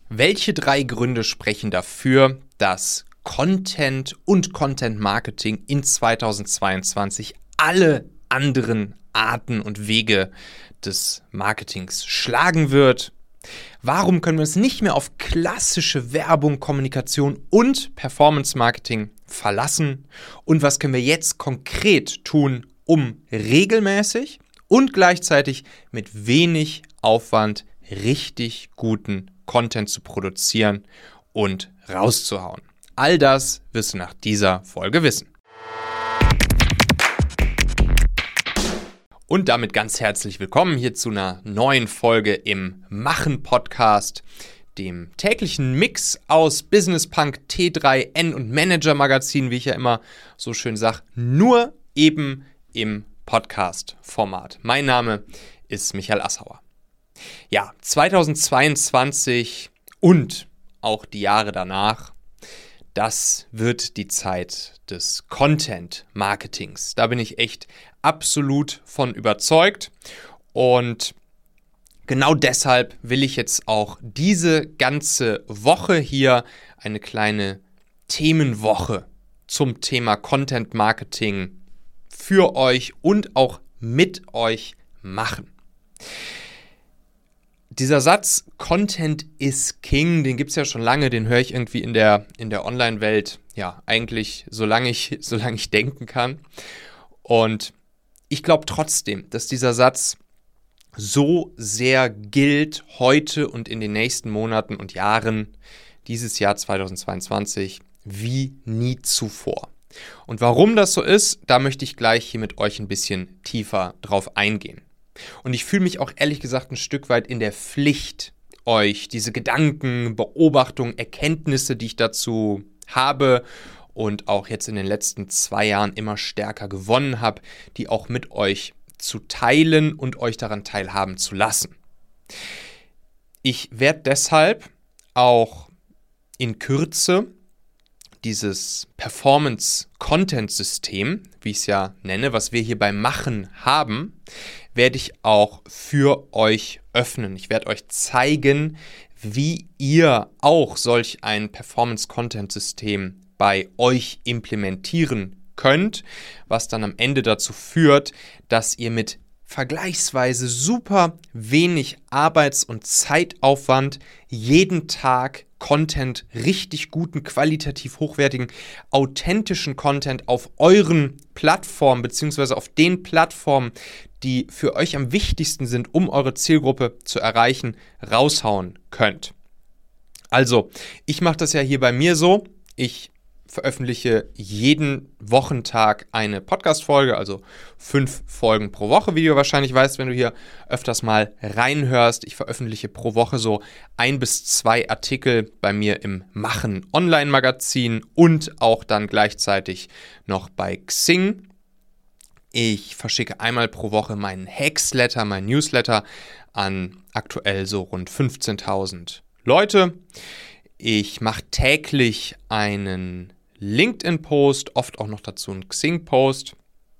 Welche 3 Gründe sprechen dafür, dass Content und Content Marketing in 2022 alle anderen Arten und Wege des Marketings schlagen wird? Warum können wir uns nicht mehr auf klassische Werbung, Kommunikation und Performance Marketing verlassen? Und was können wir jetzt konkret tun, um regelmäßig und gleichzeitig mit wenig Aufwand richtig guten Content zu produzieren und rauszuhauen? All das wirst du nach dieser Folge wissen. Und damit ganz herzlich willkommen hier zu einer neuen Folge im Machen-Podcast, dem täglichen Mix aus Business Punk, T3N und Manager-Magazin, wie ich ja immer so schön sage, nur eben im Podcast-Format. Mein Name ist Michael Assauer. Ja, 2022 und auch die Jahre danach, das wird die Zeit des Content-Marketings. Da bin ich echt absolut von überzeugt. Und genau deshalb will ich jetzt auch diese ganze Woche hier eine kleine Themenwoche zum Thema Content-Marketing für euch und auch mit euch machen. Dieser Satz, Content is King, den gibt es ja schon lange, den höre ich irgendwie in der Online-Welt, ja, eigentlich solange ich denken kann. Und ich glaube trotzdem, dass dieser Satz so sehr gilt heute und in den nächsten Monaten und Jahren, dieses Jahr 2022, wie nie zuvor. Und warum das so ist, da möchte ich gleich hier mit euch ein bisschen tiefer drauf eingehen. Und ich fühle mich auch ehrlich gesagt ein Stück weit in der Pflicht, euch diese Gedanken, Beobachtungen, Erkenntnisse, die ich dazu habe und auch jetzt in den letzten 2 Jahren immer stärker gewonnen habe, die auch mit euch zu teilen und euch daran teilhaben zu lassen. Ich werde deshalb auch in Kürze dieses Performance-Content-System, wie ich es ja nenne, was wir hier beim Machen haben, werde ich auch für euch öffnen. Ich werde euch zeigen, wie ihr auch solch ein Performance-Content-System bei euch implementieren könnt, was dann am Ende dazu führt, dass ihr mit vergleichsweise super wenig Arbeits- und Zeitaufwand jeden Tag Content, richtig guten, qualitativ hochwertigen, authentischen Content auf euren Plattformen beziehungsweise auf den Plattformen, die für euch am wichtigsten sind, um eure Zielgruppe zu erreichen, raushauen könnt. Also, ich mache das ja hier bei mir so, ich veröffentliche jeden Wochentag eine Podcast-Folge, also 5 Folgen pro Woche, wie du wahrscheinlich weißt, wenn du hier öfters mal reinhörst. Ich veröffentliche pro Woche so 1 bis 2 Artikel bei mir im Machen Online-Magazin und auch dann gleichzeitig noch bei Xing. Ich verschicke einmal pro Woche meinen Hacksletter, meinen Newsletter an aktuell so rund 15.000 Leute. Ich mache täglich einen LinkedIn-Post, oft auch noch dazu einen Xing-Post.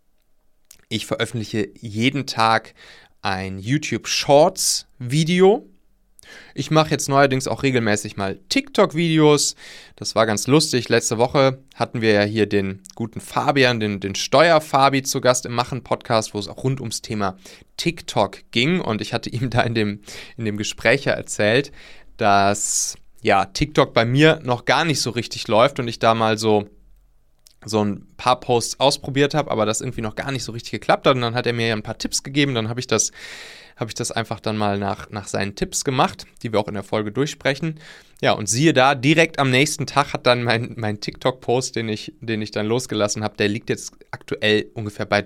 Ich veröffentliche jeden Tag ein YouTube-Shorts-Video. Ich mache jetzt neuerdings auch regelmäßig mal TikTok-Videos. Das war ganz lustig. Letzte Woche hatten wir ja hier den guten Fabian, den Steuer-Fabi zu Gast im Machen-Podcast, wo es auch rund ums Thema TikTok ging. Und ich hatte ihm da in dem Gespräch ja erzählt, dass TikTok bei mir noch gar nicht so richtig läuft und ich da mal so ein paar Posts ausprobiert habe, aber das irgendwie noch gar nicht so richtig geklappt hat. Und dann hat er mir ja ein paar Tipps gegeben, dann habe ich das einfach dann mal nach seinen Tipps gemacht, die wir auch in der Folge durchsprechen. Ja, und siehe da, direkt am nächsten Tag hat dann mein TikTok-Post, den ich dann losgelassen habe, der liegt jetzt aktuell ungefähr bei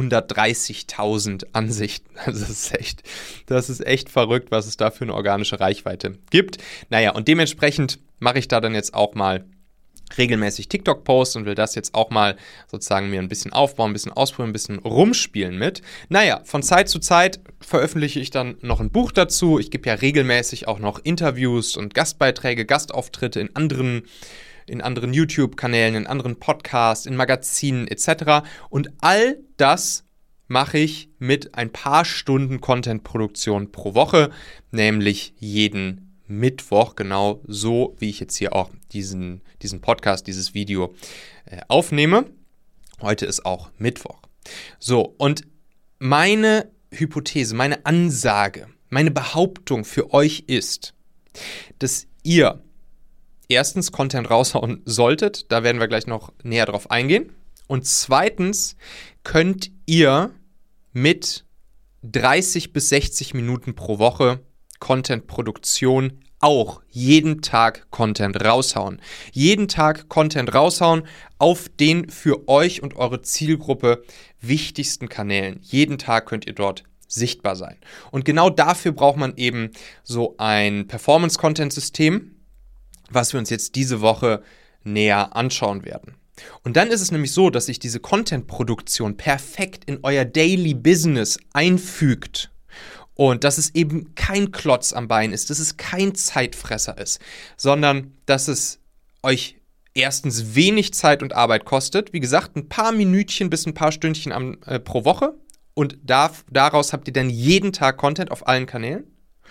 330.000 Ansichten. Also das ist echt verrückt, was es da für eine organische Reichweite gibt. Naja, und dementsprechend mache ich da dann jetzt auch mal regelmäßig TikTok-Posts und will das jetzt auch mal sozusagen mir ein bisschen aufbauen, ein bisschen ausprobieren, ein bisschen rumspielen mit. Naja, von Zeit zu Zeit veröffentliche ich dann noch ein Buch dazu. Ich gebe ja regelmäßig auch noch Interviews und Gastbeiträge, Gastauftritte in anderen YouTube-Kanälen, in anderen Podcasts, in Magazinen etc. Und all das mache ich mit ein paar Stunden Content-Produktion pro Woche, nämlich jeden Mittwoch, genau so, wie ich jetzt hier auch diesen Podcast, dieses Video aufnehme. Heute ist auch Mittwoch. So, und meine Hypothese, meine Ansage, meine Behauptung für euch ist, dass ihr erstens Content raushauen solltet, da werden wir gleich noch näher drauf eingehen. Und zweitens könnt ihr mit 30 bis 60 Minuten pro Woche Content-Produktion auch jeden Tag Content raushauen. Jeden Tag Content raushauen auf den für euch und eure Zielgruppe wichtigsten Kanälen. Jeden Tag könnt ihr dort sichtbar sein. Und genau dafür braucht man eben so ein Performance-Content-System, was wir uns jetzt diese Woche näher anschauen werden. Und dann ist es nämlich so, dass sich diese Content-Produktion perfekt in euer Daily Business einfügt und dass es eben kein Klotz am Bein ist, dass es kein Zeitfresser ist, sondern dass es euch erstens wenig Zeit und Arbeit kostet. Wie gesagt, ein paar Minütchen bis ein paar Stündchen pro Woche und daraus habt ihr dann jeden Tag Content auf allen Kanälen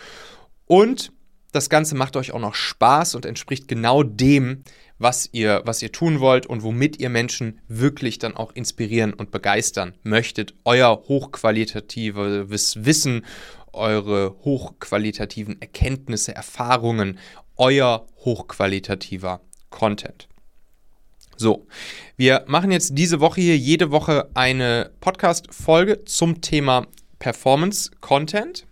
und das Ganze macht euch auch noch Spaß und entspricht genau dem, was ihr tun wollt und womit ihr Menschen wirklich dann auch inspirieren und begeistern möchtet. Euer hochqualitatives Wissen, eure hochqualitativen Erkenntnisse, Erfahrungen, euer hochqualitativer Content. So, wir machen jetzt diese Woche hier jede Woche eine Podcast-Folge zum Thema Performance Content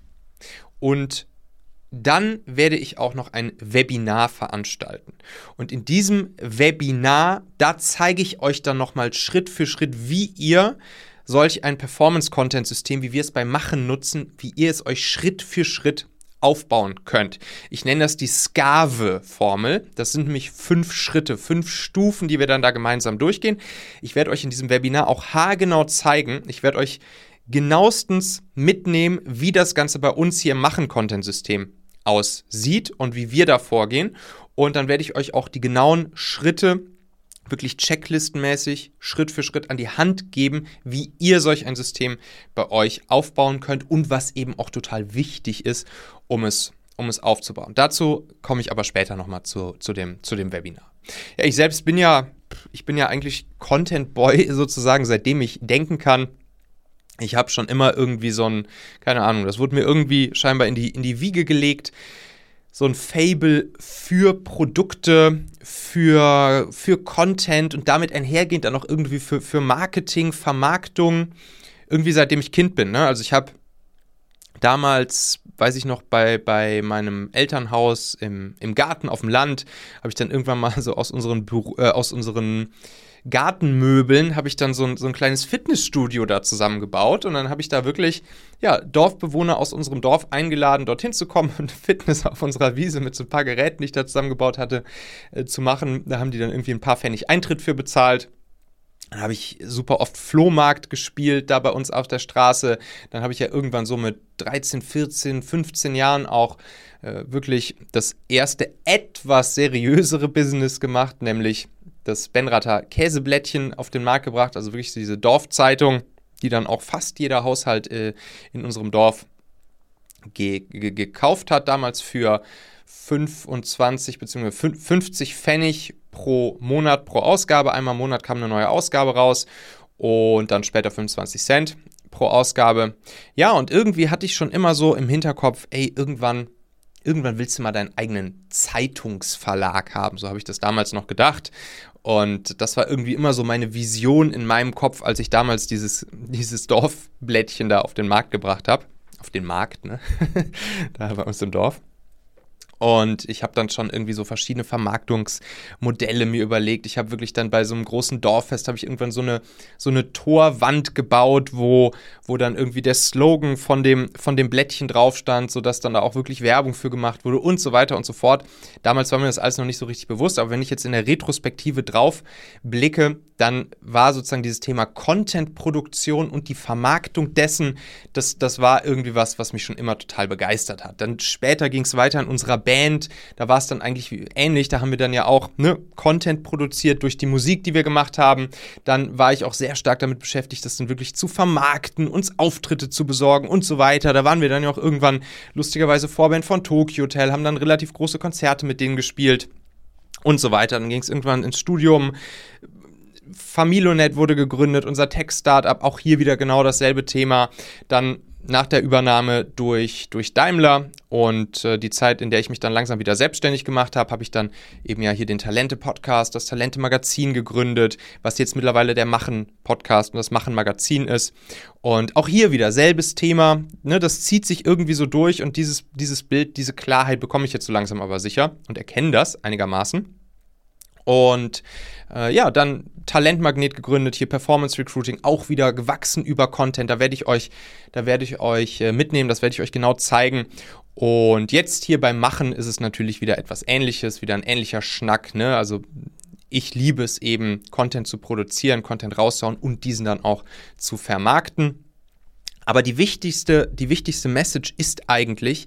und dann werde ich auch noch ein Webinar veranstalten. Und in diesem Webinar, da zeige ich euch dann nochmal Schritt für Schritt, wie ihr solch ein Performance-Content-System, wie wir es beim Machen nutzen, wie ihr es euch Schritt für Schritt aufbauen könnt. Ich nenne das die SCAVE-Formel. Das sind nämlich 5 Schritte, 5 Stufen, die wir dann da gemeinsam durchgehen. Ich werde euch in diesem Webinar auch haargenau zeigen. Ich werde euch genauestens mitnehmen, wie das Ganze bei uns hier im Machen-Content-System aussieht und wie wir da vorgehen. Und dann werde ich euch auch die genauen Schritte wirklich checklistenmäßig Schritt für Schritt an die Hand geben, wie ihr solch ein System bei euch aufbauen könnt und was eben auch total wichtig ist, um es aufzubauen. Dazu komme ich aber später nochmal zu dem Webinar. Ja, ich selbst bin ja eigentlich Content Boy sozusagen, seitdem ich denken kann. Ich habe schon immer irgendwie keine Ahnung, das wurde mir irgendwie scheinbar in die Wiege gelegt, so ein Faible für Produkte, für Content und damit einhergehend dann auch irgendwie für Marketing, Vermarktung, irgendwie seitdem ich Kind bin. Ne? Also ich habe damals, weiß ich noch, bei meinem Elternhaus im Garten auf dem Land, habe ich dann irgendwann mal so aus unseren Gartenmöbeln habe ich dann so ein kleines Fitnessstudio da zusammengebaut und dann habe ich da wirklich Dorfbewohner aus unserem Dorf eingeladen, dorthin zu kommen und Fitness auf unserer Wiese mit so ein paar Geräten, die ich da zusammengebaut hatte, zu machen. Da haben die dann irgendwie ein paar Pfennig Eintritt für bezahlt. Dann habe ich super oft Flohmarkt gespielt, da bei uns auf der Straße. Dann habe ich ja irgendwann so mit 13, 14, 15 Jahren auch wirklich das erste etwas seriösere Business gemacht, nämlich das Benrather Käseblättchen auf den Markt gebracht, also wirklich diese Dorfzeitung, die dann auch fast jeder Haushalt in unserem Dorf gekauft hat, damals für 25 bzw. 50 Pfennig pro Monat pro Ausgabe. Einmal im Monat kam eine neue Ausgabe raus und dann später 25 Cent pro Ausgabe. Ja, und irgendwie hatte ich schon immer so im Hinterkopf, irgendwann willst du mal deinen eigenen Zeitungsverlag haben. So habe ich das damals noch gedacht. Und das war irgendwie immer so meine Vision in meinem Kopf, als ich damals dieses Dorfblättchen da auf den Markt gebracht habe. Auf den Markt, ne? Da bei uns im Dorf. Und ich habe dann schon irgendwie so verschiedene Vermarktungsmodelle mir überlegt. Ich habe wirklich dann bei so einem großen Dorffest habe ich irgendwann so eine Torwand gebaut, wo dann irgendwie der Slogan von dem Blättchen drauf stand, sodass dann da auch wirklich Werbung für gemacht wurde und so weiter und so fort. Damals war mir das alles noch nicht so richtig bewusst, aber wenn ich jetzt in der Retrospektive drauf blicke, dann war sozusagen dieses Thema Content-Produktion und die Vermarktung dessen, das war irgendwie was mich schon immer total begeistert hat. Dann später ging es weiter in unserer Band, da war es dann eigentlich ähnlich. Da haben wir dann ja auch Content produziert durch die Musik, die wir gemacht haben. Dann war ich auch sehr stark damit beschäftigt, das dann wirklich zu vermarkten, uns Auftritte zu besorgen und so weiter. Da waren wir dann ja auch irgendwann lustigerweise Vorband von Tokyo Hotel, haben dann relativ große Konzerte mit denen gespielt und so weiter. Dann ging es irgendwann ins Studium. Familonet wurde gegründet, unser Tech-Startup, auch hier wieder genau dasselbe Thema. Dann nach der Übernahme durch Daimler und die Zeit, in der ich mich dann langsam wieder selbstständig gemacht habe, habe ich dann eben ja hier den Talente-Podcast, das Talente-Magazin gegründet, was jetzt mittlerweile der Machen-Podcast und das Machen-Magazin ist. Und auch hier wieder selbes Thema, das zieht sich irgendwie so durch und dieses Bild, diese Klarheit bekomme ich jetzt so langsam aber sicher und erkenne das einigermaßen. Und dann Talentmagnet gegründet, hier Performance Recruiting, auch wieder gewachsen über Content. Da werde ich euch mitnehmen, das werde ich euch genau zeigen. Und jetzt hier beim Machen ist es natürlich wieder etwas Ähnliches, wieder ein ähnlicher Schnack, ne? Also ich liebe es eben, Content zu produzieren, Content rauszuhauen und diesen dann auch zu vermarkten. Aber die wichtigste Message ist eigentlich,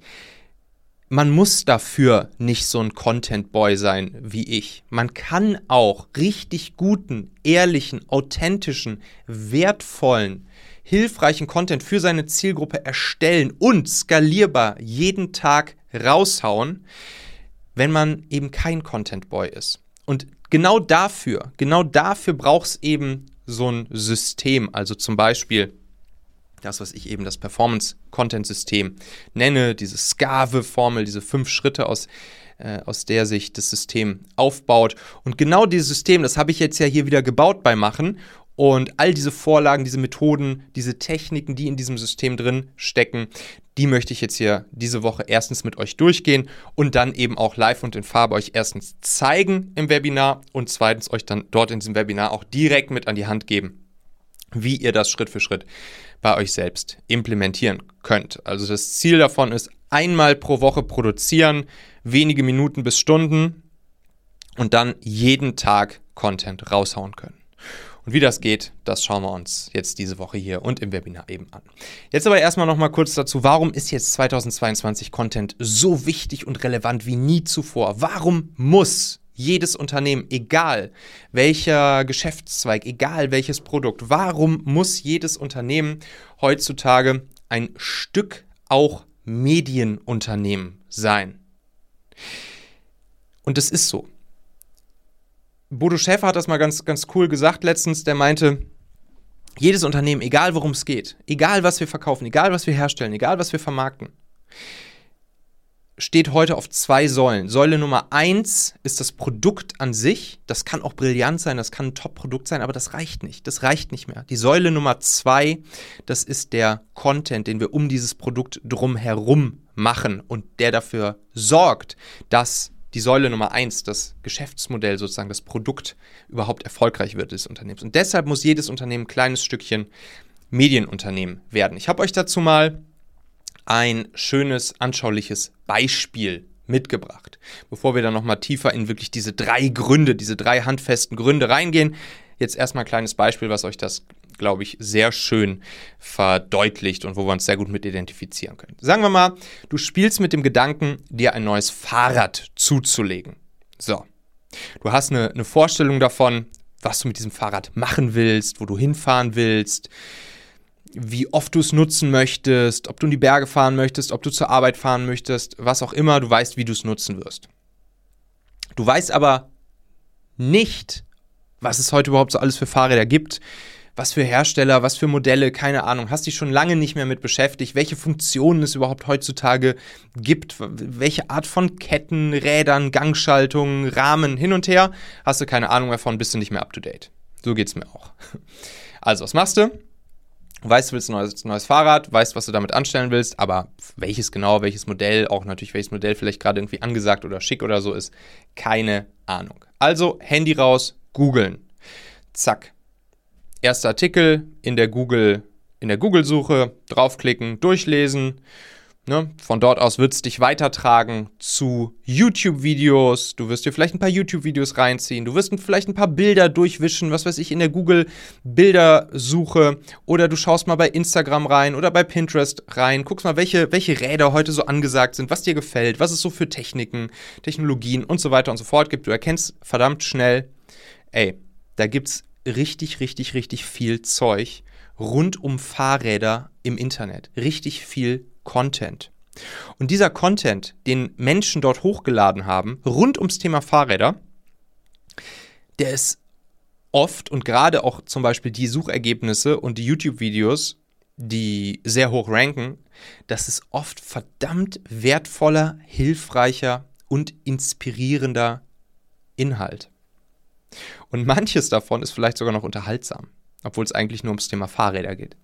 man muss dafür nicht so ein Content-Boy sein wie ich. Man kann auch richtig guten, ehrlichen, authentischen, wertvollen, hilfreichen Content für seine Zielgruppe erstellen und skalierbar jeden Tag raushauen, wenn man eben kein Content-Boy ist. Und genau dafür braucht es eben so ein System. Also zum Beispiel das, was ich eben das Performance-Content-System nenne, diese SCAVE-Formel, diese 5 Schritte, aus der sich das System aufbaut. Und genau dieses System, das habe ich jetzt ja hier wieder gebaut bei Machen. Und all diese Vorlagen, diese Methoden, diese Techniken, die in diesem System drin stecken, die möchte ich jetzt hier diese Woche erstens mit euch durchgehen und dann eben auch live und in Farbe euch erstens zeigen im Webinar und zweitens euch dann dort in diesem Webinar auch direkt mit an die Hand geben, wie ihr das Schritt für Schritt bei euch selbst implementieren könnt. Also das Ziel davon ist, einmal pro Woche produzieren, wenige Minuten bis Stunden und dann jeden Tag Content raushauen können. Und wie das geht, das schauen wir uns jetzt diese Woche hier und im Webinar eben an. Jetzt aber erstmal nochmal kurz dazu, warum ist jetzt 2022 Content so wichtig und relevant wie nie zuvor? Warum muss jedes Unternehmen, egal welcher Geschäftszweig, egal welches Produkt, warum muss jedes Unternehmen heutzutage ein Stück auch Medienunternehmen sein? Und das ist so. Bodo Schäfer hat das mal ganz, ganz cool gesagt letztens, der meinte, jedes Unternehmen, egal worum es geht, egal was wir verkaufen, egal was wir herstellen, egal was wir vermarkten, steht heute auf 2 Säulen. Säule Nummer 1 ist das Produkt an sich. Das kann auch brillant sein, das kann ein Top-Produkt sein, aber das reicht nicht. Das reicht nicht mehr. Die Säule Nummer 2, das ist der Content, den wir um dieses Produkt drumherum machen und der dafür sorgt, dass die Säule Nummer 1, das Geschäftsmodell sozusagen, das Produkt überhaupt erfolgreich wird des Unternehmens. Und deshalb muss jedes Unternehmen ein kleines Stückchen Medienunternehmen werden. Ich habe euch dazu mal ein schönes, anschauliches Beispiel mitgebracht. Bevor wir dann nochmal tiefer in wirklich diese 3 Gründe, diese 3 handfesten Gründe reingehen, jetzt erstmal ein kleines Beispiel, was euch das, glaube ich, sehr schön verdeutlicht und wo wir uns sehr gut mit identifizieren können. Sagen wir mal, du spielst mit dem Gedanken, dir ein neues Fahrrad zuzulegen. So, du hast eine Vorstellung davon, was du mit diesem Fahrrad machen willst, wo du hinfahren willst, wie oft du es nutzen möchtest, ob du in die Berge fahren möchtest, ob du zur Arbeit fahren möchtest, was auch immer, du weißt, wie du es nutzen wirst. Du weißt aber nicht, was es heute überhaupt so alles für Fahrräder gibt, was für Hersteller, was für Modelle, keine Ahnung, hast dich schon lange nicht mehr mit beschäftigt, welche Funktionen es überhaupt heutzutage gibt, welche Art von Ketten, Rädern, Gangschaltungen, Rahmen, hin und her, hast du keine Ahnung davon, bist du nicht mehr up to date. So geht's mir auch. Also, was machst du? Weißt, du willst ein neues Fahrrad, weißt, was du damit anstellen willst, aber welches genau, welches Modell, auch natürlich welches Modell vielleicht gerade irgendwie angesagt oder schick oder so ist, keine Ahnung. Also Handy raus, googeln. Zack. Erster Artikel in der Google-Suche, draufklicken, durchlesen. Ne? Von dort aus wird es dich weitertragen zu YouTube-Videos. Du wirst dir vielleicht ein paar YouTube-Videos reinziehen. Du wirst vielleicht ein paar Bilder durchwischen, was weiß ich, in der Google-Bildersuche. Oder du schaust mal bei Instagram rein oder bei Pinterest rein. Guckst mal, welche Räder heute so angesagt sind, was dir gefällt, was es so für Techniken, Technologien und so weiter und so fort gibt. Du erkennst verdammt schnell, da gibt's richtig, richtig, richtig viel Zeug rund um Fahrräder im Internet. Richtig viel Content. Und dieser Content, den Menschen dort hochgeladen haben, rund ums Thema Fahrräder, der ist oft und gerade auch zum Beispiel die Suchergebnisse und die YouTube-Videos, die sehr hoch ranken, das ist oft verdammt wertvoller, hilfreicher und inspirierender Inhalt. Und manches davon ist vielleicht sogar noch unterhaltsam, obwohl es eigentlich nur ums Thema Fahrräder geht.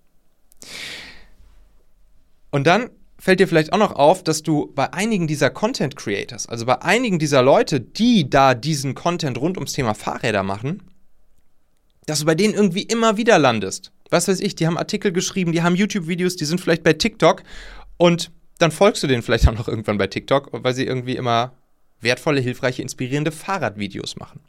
Und dann fällt dir vielleicht auch noch auf, dass du bei einigen dieser Content Creators, also bei einigen dieser Leute, die da diesen Content rund ums Thema Fahrräder machen, dass du bei denen irgendwie immer wieder landest. Was weiß ich, die haben Artikel geschrieben, die haben YouTube-Videos, die sind vielleicht bei TikTok und dann folgst du denen vielleicht auch noch irgendwann bei TikTok, weil sie irgendwie immer wertvolle, hilfreiche, inspirierende Fahrradvideos machen.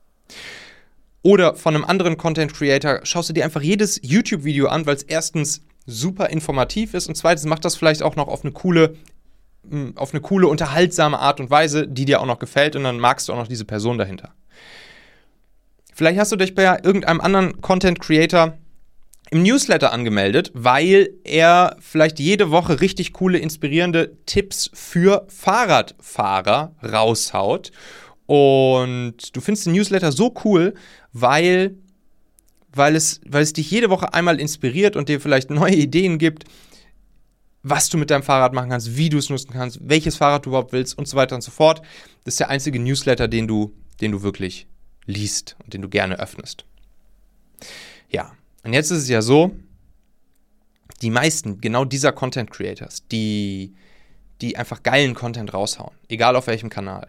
Oder von einem anderen Content Creator schaust du dir einfach jedes YouTube-Video an, weil es erstens super informativ ist und zweitens macht das vielleicht auch noch auf eine coole, unterhaltsame Art und Weise, die dir auch noch gefällt und dann magst du auch noch diese Person dahinter. Vielleicht hast du dich bei irgendeinem anderen Content Creator im Newsletter angemeldet, weil er vielleicht jede Woche richtig coole, inspirierende Tipps für Fahrradfahrer raushaut. Und du findest den Newsletter so cool, weil es dich jede Woche einmal inspiriert und dir vielleicht neue Ideen gibt, was du mit deinem Fahrrad machen kannst, wie du es nutzen kannst, welches Fahrrad du überhaupt willst und so weiter und so fort. Das ist der einzige Newsletter, den du wirklich liest und den du gerne öffnest. Ja, und jetzt ist es ja so, die meisten genau dieser Content Creators, die einfach geilen Content raushauen, egal auf welchem Kanal,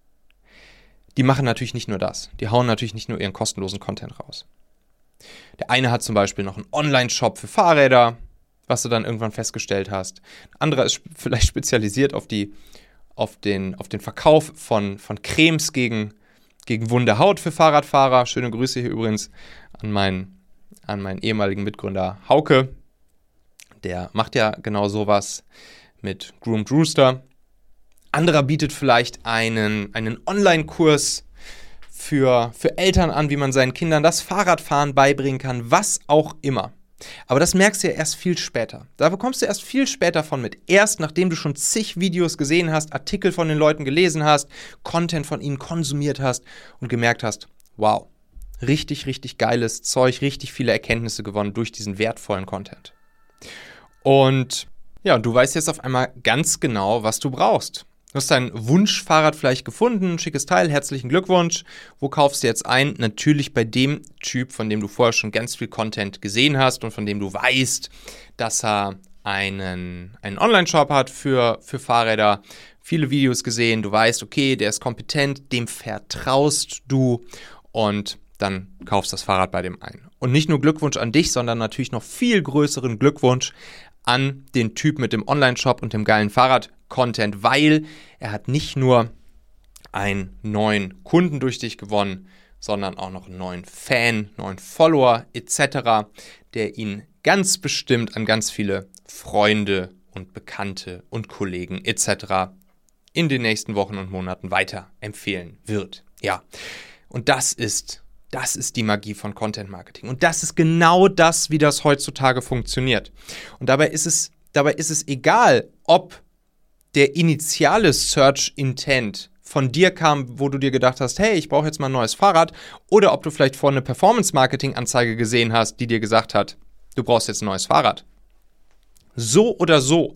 die machen natürlich nicht nur das. Die hauen natürlich nicht nur ihren kostenlosen Content raus. Der eine hat zum Beispiel noch einen Online-Shop für Fahrräder, was du dann irgendwann festgestellt hast. Ein anderer ist vielleicht spezialisiert auf den Verkauf von Cremes gegen wunde Haut für Fahrradfahrer. Schöne Grüße hier übrigens an meinen ehemaligen Mitgründer Hauke. Der macht ja genau sowas mit Groomed Rooster. Anderer bietet vielleicht einen Online-Kurs für Eltern an, wie man seinen Kindern das Fahrradfahren beibringen kann, was auch immer. Aber das merkst du ja erst viel später. Da bekommst du erst viel später von mit. Erst nachdem du schon zig Videos gesehen hast, Artikel von den Leuten gelesen hast, Content von ihnen konsumiert hast und gemerkt hast, wow, richtig, richtig geiles Zeug, richtig viele Erkenntnisse gewonnen durch diesen wertvollen Content. Und ja, du weißt jetzt auf einmal ganz genau, was du brauchst. Du hast dein Wunschfahrrad vielleicht gefunden, schickes Teil, herzlichen Glückwunsch. Wo kaufst du jetzt ein? Natürlich bei dem Typ, von dem du vorher schon ganz viel Content gesehen hast und von dem du weißt, dass er einen Online-Shop hat für Fahrräder, viele Videos gesehen, du weißt, okay, der ist kompetent, dem vertraust du und dann kaufst das Fahrrad bei dem ein. Und nicht nur Glückwunsch an dich, sondern natürlich noch viel größeren Glückwunsch an den Typ mit dem Online-Shop und dem geilen Fahrrad-Content, weil er hat nicht nur einen neuen Kunden durch dich gewonnen, sondern auch noch einen neuen Fan, neuen Follower etc., der ihn ganz bestimmt an ganz viele Freunde und Bekannte und Kollegen etc. in den nächsten Wochen und Monaten weiterempfehlen wird. Ja, und das ist die Magie von Content Marketing. Und das ist genau das, wie das heutzutage funktioniert. Und dabei ist es egal, ob der initiale Search Intent von dir kam, wo du dir gedacht hast, hey, ich brauche jetzt mal ein neues Fahrrad, oder ob du vielleicht vorhin eine Performance-Marketing-Anzeige gesehen hast, die dir gesagt hat, du brauchst jetzt ein neues Fahrrad. So oder so.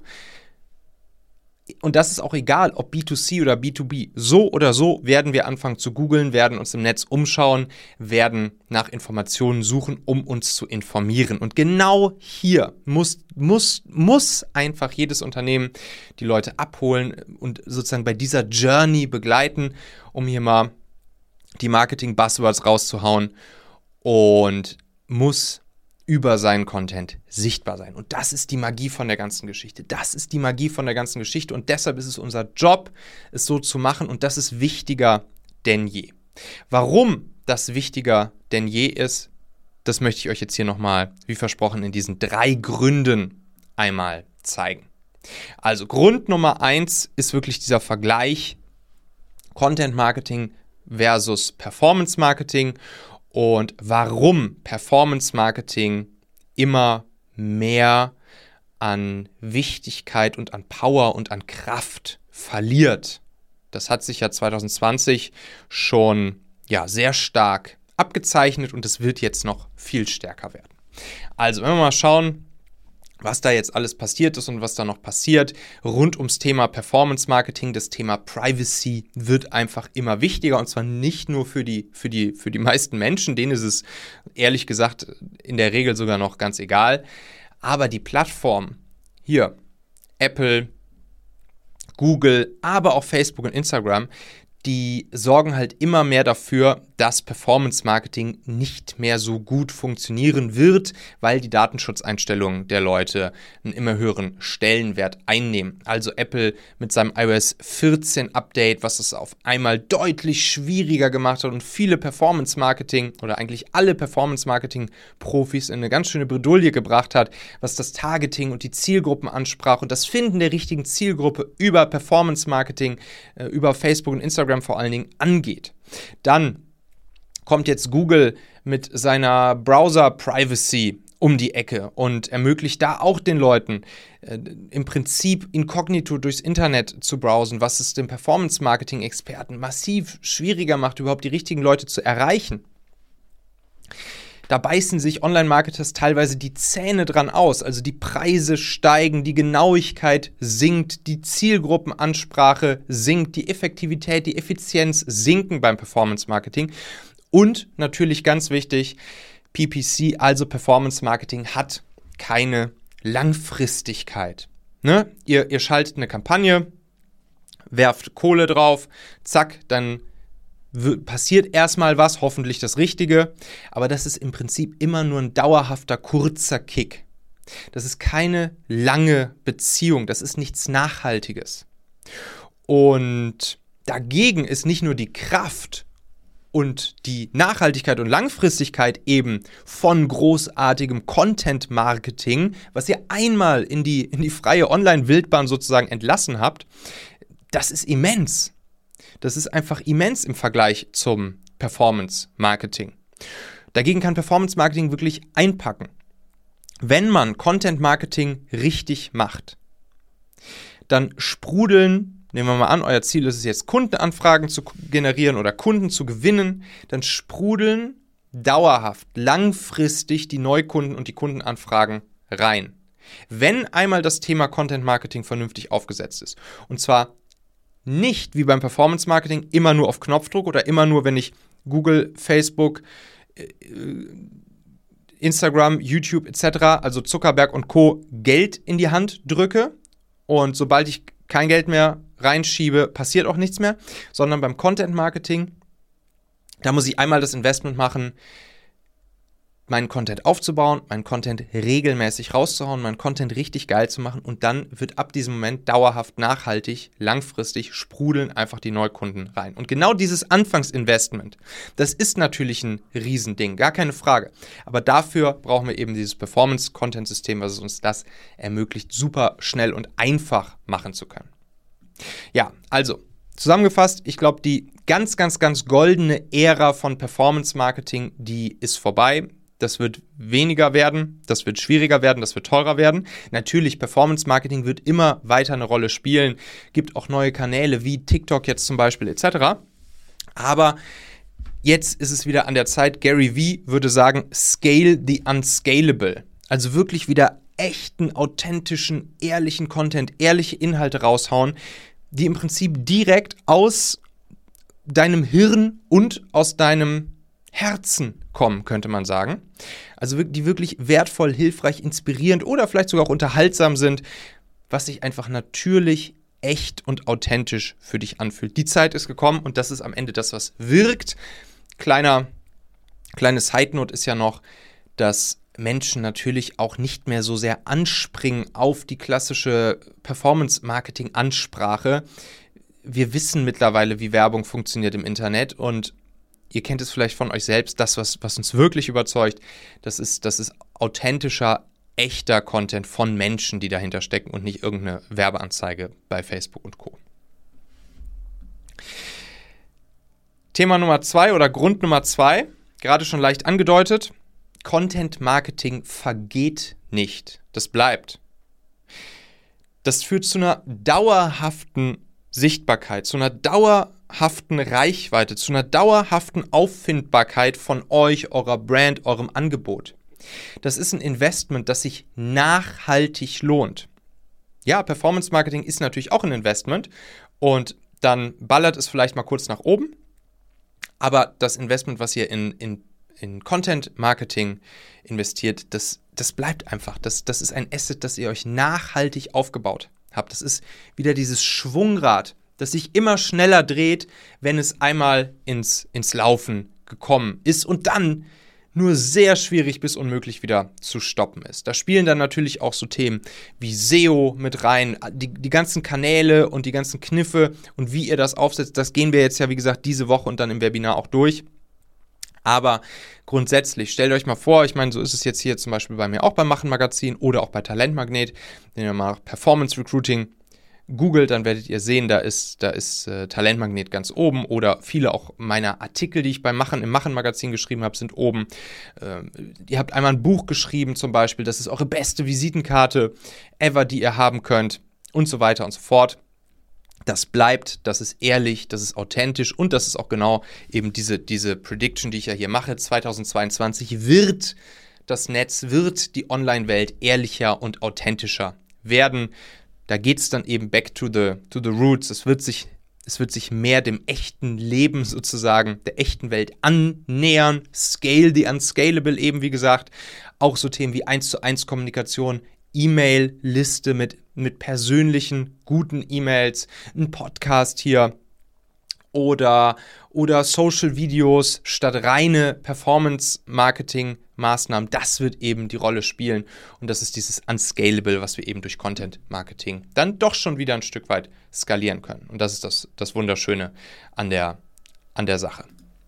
Und das ist auch egal, ob B2C oder B2B. So oder so werden wir anfangen zu googeln, werden uns im Netz umschauen, werden nach Informationen suchen, um uns zu informieren. Und genau hier muss einfach jedes Unternehmen die Leute abholen und sozusagen bei dieser Journey begleiten, um hier mal die Marketing-Buzzwords rauszuhauen, und muss über seinen Content sichtbar sein. Und das ist die Magie von der ganzen Geschichte. Das ist die Magie von der ganzen Geschichte und deshalb ist es unser Job, es so zu machen und das ist wichtiger denn je. Warum das wichtiger denn je ist, das möchte ich euch jetzt hier nochmal, wie versprochen, in diesen 3 Gründen einmal zeigen. Also Grund Nummer 1 ist wirklich dieser Vergleich Content Marketing versus Performance Marketing und warum Performance Marketing immer mehr an Wichtigkeit und an Power und an Kraft verliert. Das hat sich ja 2020 schon sehr stark abgezeichnet und es wird jetzt noch viel stärker werden. Also wenn wir mal schauen, was da jetzt alles passiert ist und was da noch passiert rund ums Thema Performance Marketing, das Thema Privacy wird einfach immer wichtiger und zwar nicht nur für die meisten Menschen, denen ist es ehrlich gesagt in der Regel sogar noch ganz egal, aber die Plattformen hier, Apple, Google, aber auch Facebook und Instagram, die sorgen halt immer mehr dafür, dass Performance-Marketing nicht mehr so gut funktionieren wird, weil die Datenschutzeinstellungen der Leute einen immer höheren Stellenwert einnehmen. Also Apple mit seinem iOS 14 Update, was es auf einmal deutlich schwieriger gemacht hat und viele Performance-Marketing oder eigentlich alle Performance-Marketing-Profis in eine ganz schöne Bredouille gebracht hat, was das Targeting und die Zielgruppenansprache und das Finden der richtigen Zielgruppe über Performance-Marketing, über Facebook und Instagram vor allen Dingen angeht. Dann kommt jetzt Google mit seiner Browser-Privacy um die Ecke und ermöglicht da auch den Leuten im Prinzip inkognito durchs Internet zu browsen, was es den Performance-Marketing-Experten massiv schwieriger macht, überhaupt die richtigen Leute zu erreichen. Da beißen sich Online-Marketers teilweise die Zähne dran aus. Also die Preise steigen, die Genauigkeit sinkt, die Zielgruppenansprache sinkt, die Effektivität, die Effizienz sinken beim Performance-Marketing. Und natürlich ganz wichtig, PPC, also Performance-Marketing, hat keine Langfristigkeit. Ne? Ihr schaltet eine Kampagne, werft Kohle drauf, zack, dann passiert erstmal was, hoffentlich das Richtige, aber das ist im Prinzip immer nur ein dauerhafter, kurzer Kick. Das ist keine lange Beziehung, das ist nichts Nachhaltiges. Und dagegen ist nicht nur die Kraft und die Nachhaltigkeit und Langfristigkeit eben von großartigem Content-Marketing, was ihr einmal in die freie Online-Wildbahn sozusagen entlassen habt, das ist immens. Das ist einfach immens im Vergleich zum Performance-Marketing. Dagegen kann Performance-Marketing wirklich einpacken. Wenn man Content-Marketing richtig macht, dann sprudeln, nehmen wir mal an, euer Ziel ist es jetzt, Kundenanfragen zu generieren oder Kunden zu gewinnen, dann sprudeln dauerhaft, langfristig die Neukunden und die Kundenanfragen rein. Wenn einmal das Thema Content-Marketing vernünftig aufgesetzt ist. Und zwar nicht wie beim Performance-Marketing immer nur auf Knopfdruck oder immer nur, wenn ich Google, Facebook, Instagram, YouTube etc., also Zuckerberg und Co. Geld in die Hand drücke und sobald ich kein Geld mehr reinschiebe, passiert auch nichts mehr, sondern beim Content-Marketing, da muss ich einmal das Investment machen, meinen Content aufzubauen, meinen Content regelmäßig rauszuhauen, meinen Content richtig geil zu machen und dann wird ab diesem Moment dauerhaft, nachhaltig, langfristig sprudeln einfach die Neukunden rein. Und genau dieses Anfangsinvestment, das ist natürlich ein Riesending, gar keine Frage. Aber dafür brauchen wir eben dieses Performance-Content-System, was uns das ermöglicht, super schnell und einfach machen zu können. Ja, also zusammengefasst, ich glaube, die ganz, ganz, ganz goldene Ära von Performance-Marketing, die ist vorbei. Das wird weniger werden, das wird schwieriger werden, das wird teurer werden. Natürlich, Performance-Marketing wird immer weiter eine Rolle spielen. Gibt auch neue Kanäle wie TikTok jetzt zum Beispiel etc. Aber jetzt ist es wieder an der Zeit, Gary Vee würde sagen, scale the unscalable. Also wirklich wieder echten, authentischen, ehrlichen Content, ehrliche Inhalte raushauen, die im Prinzip direkt aus deinem Hirn und aus deinem Herzen kommen, könnte man sagen. Also die wirklich wertvoll, hilfreich, inspirierend oder vielleicht sogar auch unterhaltsam sind, was sich einfach natürlich, echt und authentisch für dich anfühlt. Die Zeit ist gekommen und das ist am Ende das, was wirkt. Kleine Side-Note ist ja noch, dass Menschen natürlich auch nicht mehr so sehr anspringen auf die klassische Performance-Marketing-Ansprache. Wir wissen mittlerweile, wie Werbung funktioniert im Internet und ihr kennt es vielleicht von euch selbst, das, was uns wirklich überzeugt, das ist authentischer, echter Content von Menschen, die dahinter stecken und nicht irgendeine Werbeanzeige bei Facebook und Co. Thema Nummer 2 oder Grund Nummer 2, gerade schon leicht angedeutet, Content Marketing vergeht nicht, das bleibt. Das führt zu einer dauerhaften Sichtbarkeit, zu einer dauerhaften Reichweite, zu einer dauerhaften Auffindbarkeit von euch, eurer Brand, eurem Angebot. Das ist ein Investment, das sich nachhaltig lohnt. Ja, Performance Marketing ist natürlich auch ein Investment und dann ballert es vielleicht mal kurz nach oben, aber das Investment, was ihr in Content Marketing investiert, das bleibt einfach. Das ist ein Asset, das ihr euch nachhaltig aufgebaut habt. Das ist wieder dieses Schwungrad, das sich immer schneller dreht, wenn es einmal ins Laufen gekommen ist und dann nur sehr schwierig bis unmöglich wieder zu stoppen ist. Da spielen dann natürlich auch so Themen wie SEO mit rein, die ganzen Kanäle und die ganzen Kniffe und wie ihr das aufsetzt, das gehen wir jetzt ja, wie gesagt, diese Woche und dann im Webinar auch durch. Aber grundsätzlich, stellt euch mal vor, ich meine, so ist es jetzt hier zum Beispiel bei mir auch beim Machen Magazin oder auch bei Talentmagnet, wenn ihr mal Performance Recruiting googelt, dann werdet ihr sehen, da ist Talentmagnet ganz oben oder viele auch meiner Artikel, die ich im Machen Magazin geschrieben habe, sind oben. Ihr habt einmal ein Buch geschrieben zum Beispiel, das ist eure beste Visitenkarte ever, die ihr haben könnt und so weiter und so fort. Das bleibt, das ist ehrlich, das ist authentisch und das ist auch genau eben diese Prediction, die ich ja hier mache. 2022 wird das Netz, wird die Online-Welt ehrlicher und authentischer werden. Da geht es dann eben back to the roots. Es wird sich mehr dem echten Leben sozusagen, der echten Welt annähern. Scale the unscalable eben, wie gesagt. Auch so Themen wie 1:1 Kommunikation, E-Mail-Liste mit persönlichen, guten E-Mails, ein Podcast hier oder Social-Videos statt reine Performance-Marketing-Maßnahmen. Das wird eben die Rolle spielen und das ist dieses Unscalable, was wir eben durch Content-Marketing dann doch schon wieder ein Stück weit skalieren können. Und das ist das Wunderschöne an der Sache.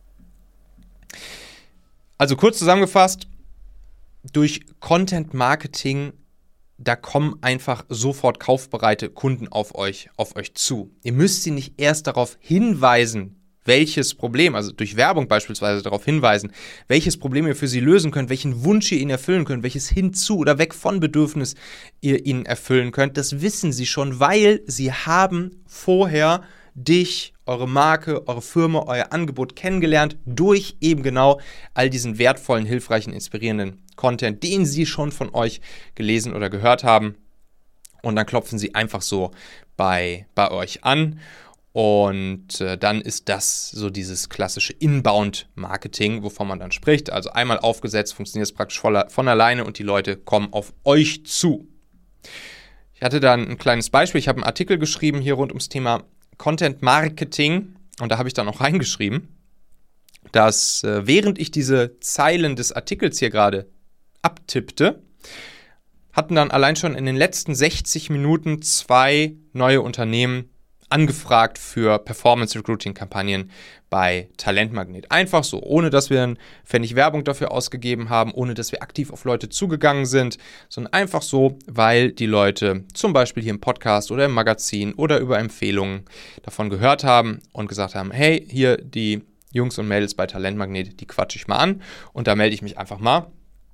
Also kurz zusammengefasst, durch Content-Marketing da kommen einfach sofort kaufbereite Kunden auf euch zu. Ihr müsst sie nicht erst darauf hinweisen, welches Problem, also durch Werbung beispielsweise darauf hinweisen, welches Problem ihr für sie lösen könnt, welchen Wunsch ihr ihnen erfüllen könnt, welches Hinzu- oder Weg von Bedürfnis ihr ihnen erfüllen könnt. Das wissen sie schon, weil sie haben vorher dich, eure Marke, eure Firma, euer Angebot kennengelernt durch eben genau all diesen wertvollen, hilfreichen, inspirierenden Content, den sie schon von euch gelesen oder gehört haben. Und dann klopfen sie einfach so bei euch an. Und dann ist das so dieses klassische Inbound-Marketing, wovon man dann spricht. Also einmal aufgesetzt, funktioniert es praktisch von alleine und die Leute kommen auf euch zu. Ich hatte dann ein kleines Beispiel. Ich habe einen Artikel geschrieben hier rund ums Thema Content Marketing und da habe ich dann auch reingeschrieben, dass während ich diese Zeilen des Artikels hier gerade abtippte, hatten dann allein schon in den letzten 60 Minuten 2 neue Unternehmen angefragt für Performance-Recruiting-Kampagnen bei Talentmagnet. Einfach so, ohne dass wir einen Pfennig Werbung dafür ausgegeben haben, ohne dass wir aktiv auf Leute zugegangen sind, sondern einfach so, weil die Leute zum Beispiel hier im Podcast oder im Magazin oder über Empfehlungen davon gehört haben und gesagt haben, hey, hier die Jungs und Mädels bei Talentmagnet, die quatsche ich mal an und da melde ich mich einfach mal.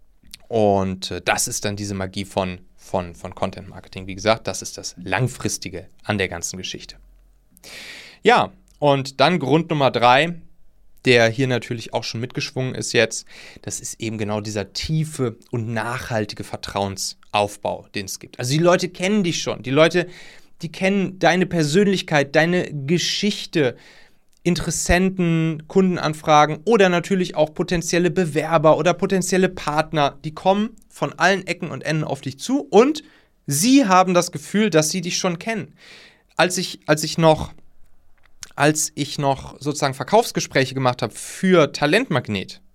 Und das ist dann diese Magie von Content Marketing. Wie gesagt, das ist das Langfristige an der ganzen Geschichte. Ja, und dann Grund Nummer 3, der hier natürlich auch schon mitgeschwungen ist jetzt, das ist eben genau dieser tiefe und nachhaltige Vertrauensaufbau, den es gibt. Also die Leute kennen dich schon, die Leute, die kennen deine Persönlichkeit, deine Geschichte, Interessenten, Kundenanfragen oder natürlich auch potenzielle Bewerber oder potenzielle Partner, die kommen von allen Ecken und Enden auf dich zu und sie haben das Gefühl, dass sie dich schon kennen. Als ich noch sozusagen Verkaufsgespräche gemacht habe für Talentmagnet,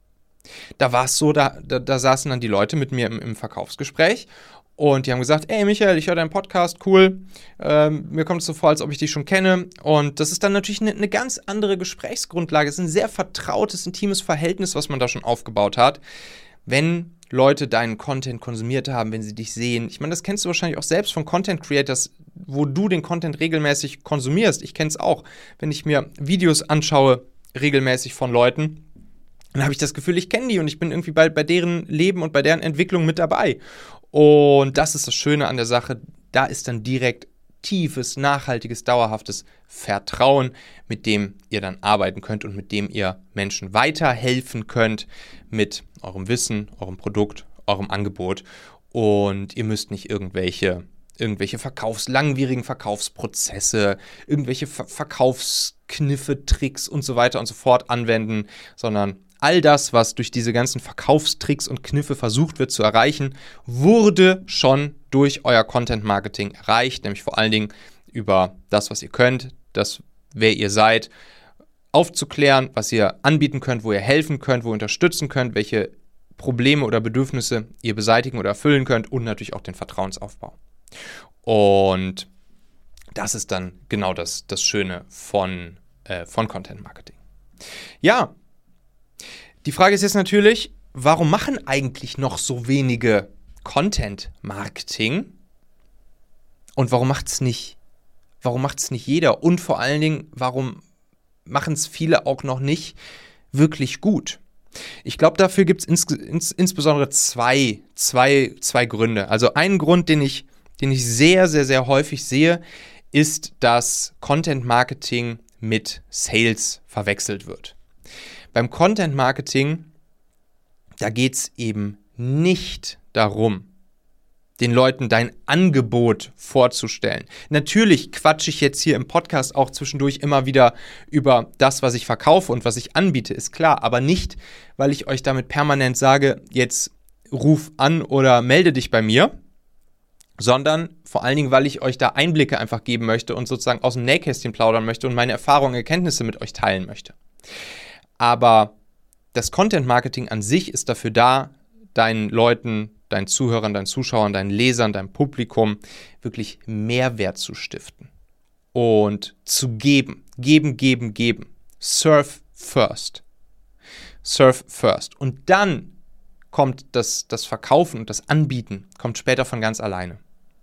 Da war es so, da saßen dann die Leute mit mir im Verkaufsgespräch und die haben gesagt, ey Michael, ich höre deinen Podcast, cool, mir kommt es so vor, als ob ich dich schon kenne. Und das ist dann natürlich eine ganz andere Gesprächsgrundlage. Es ist ein sehr vertrautes, intimes Verhältnis, was man da schon aufgebaut hat. Wenn Leute deinen Content konsumiert haben, wenn sie dich sehen. Ich meine, das kennst du wahrscheinlich auch selbst von Content Creators, wo du den Content regelmäßig konsumierst. Ich kenne es auch, wenn ich mir Videos anschaue, regelmäßig von Leuten, dann habe ich das Gefühl, ich kenne die und ich bin irgendwie bei deren Leben und bei deren Entwicklung mit dabei. Und das ist das Schöne an der Sache, da ist dann direkt tiefes, nachhaltiges, dauerhaftes Vertrauen, mit dem ihr dann arbeiten könnt und mit dem ihr Menschen weiterhelfen könnt mit eurem Wissen, eurem Produkt, eurem Angebot. Und ihr müsst nicht irgendwelche langwierigen Verkaufsprozesse, irgendwelche Verkaufskniffe, Tricks und so weiter und so fort anwenden, sondern all das, was durch diese ganzen Verkaufstricks und Kniffe versucht wird zu erreichen, wurde schon durch euer Content-Marketing erreicht, nämlich vor allen Dingen über das, was ihr könnt, das, wer ihr seid, aufzuklären, was ihr anbieten könnt, wo ihr helfen könnt, wo ihr unterstützen könnt, welche Probleme oder Bedürfnisse ihr beseitigen oder erfüllen könnt und natürlich auch den Vertrauensaufbau. Und das ist dann genau das Schöne von Content-Marketing. Ja, die Frage ist jetzt natürlich, warum machen eigentlich noch so wenige Content-Marketing? Und warum macht es nicht jeder? Und vor allen Dingen, warum machen es viele auch noch nicht wirklich gut? Ich glaube, dafür gibt es insbesondere zwei Gründe. Also einen Grund, den ich sehr, sehr, sehr häufig sehe, ist, dass Content-Marketing mit Sales verwechselt wird. Beim Content-Marketing, da geht es eben nicht darum, den Leuten dein Angebot vorzustellen. Natürlich quatsche ich jetzt hier im Podcast auch zwischendurch immer wieder über das, was ich verkaufe und was ich anbiete, ist klar, aber nicht, weil ich euch damit permanent sage, jetzt ruf an oder melde dich bei mir, sondern vor allen Dingen, weil ich euch da Einblicke einfach geben möchte und sozusagen aus dem Nähkästchen plaudern möchte und meine Erfahrungen, Erkenntnisse mit euch teilen möchte. Aber das Content-Marketing an sich ist dafür da, deinen Leuten, deinen Zuhörern, deinen Zuschauern, deinen Lesern, deinem Publikum wirklich Mehrwert zu stiften und zu geben. Geben. Serve first. Und dann kommt das Verkaufen und das Anbieten, kommt später von ganz alleine.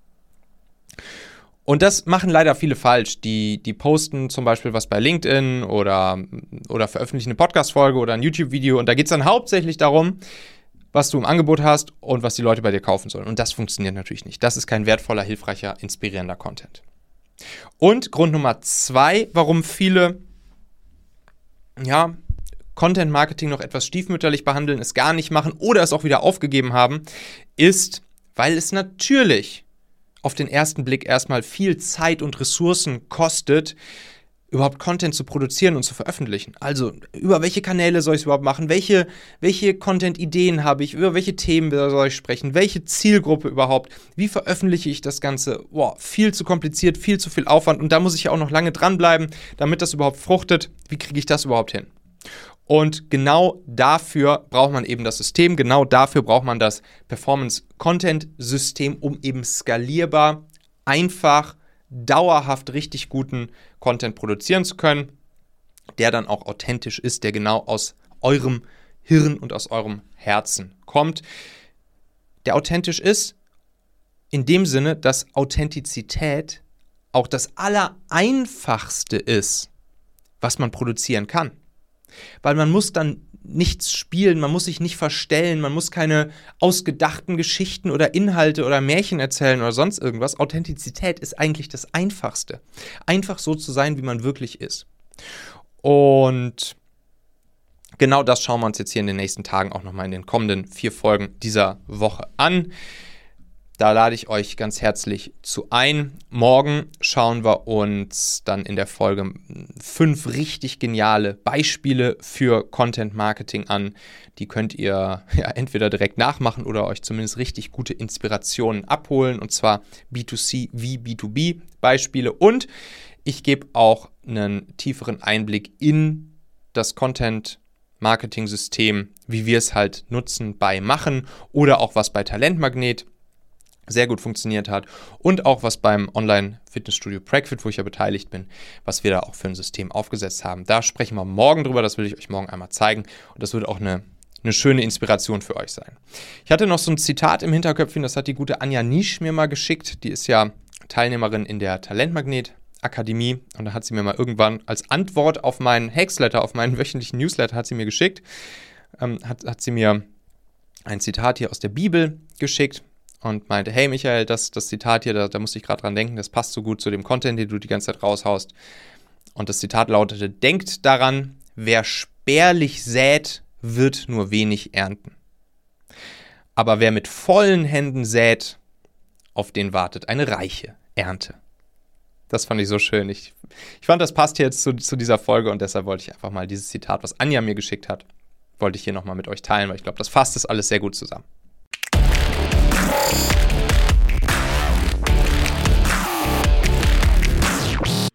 Und das machen leider viele falsch. Die posten zum Beispiel was bei LinkedIn oder veröffentlichen eine Podcast-Folge oder ein YouTube-Video und da geht es dann hauptsächlich darum, was du im Angebot hast und was die Leute bei dir kaufen sollen. Und das funktioniert natürlich nicht. Das ist kein wertvoller, hilfreicher, inspirierender Content. Und Grund Nummer 2, warum viele Content-Marketing noch etwas stiefmütterlich behandeln, es gar nicht machen oder es auch wieder aufgegeben haben, ist, weil es natürlich auf den ersten Blick erstmal viel Zeit und Ressourcen kostet, überhaupt Content zu produzieren und zu veröffentlichen. Also, über welche Kanäle soll ich es überhaupt machen? Welche Content-Ideen habe ich? Über welche Themen soll ich sprechen? Welche Zielgruppe überhaupt? Wie veröffentliche ich das Ganze? Viel zu kompliziert, viel zu viel Aufwand. Und da muss ich ja auch noch lange dranbleiben, damit das überhaupt fruchtet. Wie kriege ich das überhaupt hin? Und genau dafür braucht man eben das System, genau dafür braucht man das Performance-Content-System, um eben skalierbar, einfach, dauerhaft richtig guten Content produzieren zu können, der dann auch authentisch ist, der genau aus eurem Hirn und aus eurem Herzen kommt. Der authentisch ist in dem Sinne, dass Authentizität auch das Allereinfachste ist, was man produzieren kann. Weil man muss dann nichts spielen, man muss sich nicht verstellen, man muss keine ausgedachten Geschichten oder Inhalte oder Märchen erzählen oder sonst irgendwas. Authentizität ist eigentlich das Einfachste. Einfach so zu sein, wie man wirklich ist. Und genau das schauen wir uns jetzt hier in den nächsten Tagen auch nochmal in den kommenden 4 Folgen dieser Woche an. Da lade ich euch ganz herzlich zu ein. Morgen schauen wir uns dann in der Folge 5 richtig geniale Beispiele für Content Marketing an. Die könnt ihr entweder direkt nachmachen oder euch zumindest richtig gute Inspirationen abholen. Und zwar B2C wie B2B Beispiele. Und ich gebe auch einen tieferen Einblick in das Content Marketing-System, wie wir es halt nutzen bei Machen oder auch was bei Talentmagnet sehr gut funktioniert hat und auch was beim Online-Fitnessstudio Pragfit, wo ich ja beteiligt bin, was wir da auch für ein System aufgesetzt haben. Da sprechen wir morgen drüber, das will ich euch morgen einmal zeigen und das wird auch eine schöne Inspiration für euch sein. Ich hatte noch so ein Zitat im Hinterköpfchen, das hat die gute Anja Nisch mir mal geschickt, die ist ja Teilnehmerin in der Talentmagnet Akademie und da hat sie mir mal irgendwann als Antwort auf meinen Hacksletter, auf meinen wöchentlichen Newsletter hat sie mir geschickt, hat sie mir ein Zitat hier aus der Bibel geschickt und meinte, hey Michael, das Zitat hier, da musste ich gerade dran denken, das passt so gut zu dem Content, den du die ganze Zeit raushaust. Und das Zitat lautete, denkt daran, wer spärlich sät, wird nur wenig ernten. Aber wer mit vollen Händen sät, auf den wartet eine reiche Ernte. Das fand ich so schön. Ich fand, das passt jetzt zu dieser Folge und deshalb wollte ich einfach mal dieses Zitat, was Anja mir geschickt hat, wollte ich hier nochmal mit euch teilen, weil ich glaube, das fasst das alles sehr gut zusammen.